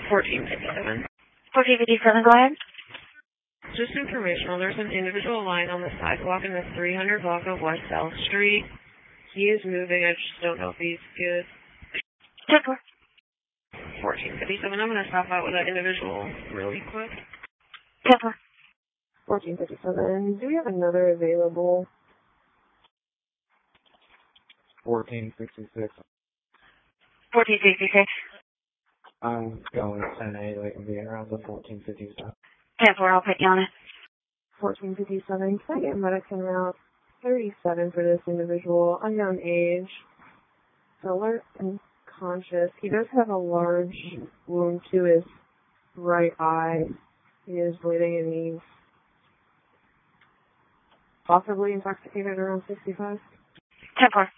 1457. 1457, go ahead. Just informational, there's an individual lying on the sidewalk in the 300 block of West South Street. He is moving, I just don't know if he's good. 1457, I'm going to stop out with that individual really quick. 1457, do we have another available? 1466. 1466. I'm going 10-8, like, I'm being around the 1457. 10-4, I'll put you on it. 1457, can I get medicine route 37 for this individual, unknown age, alert and conscious. He does have a large wound to his right eye. He is bleeding and he's possibly intoxicated around 65. 10-4.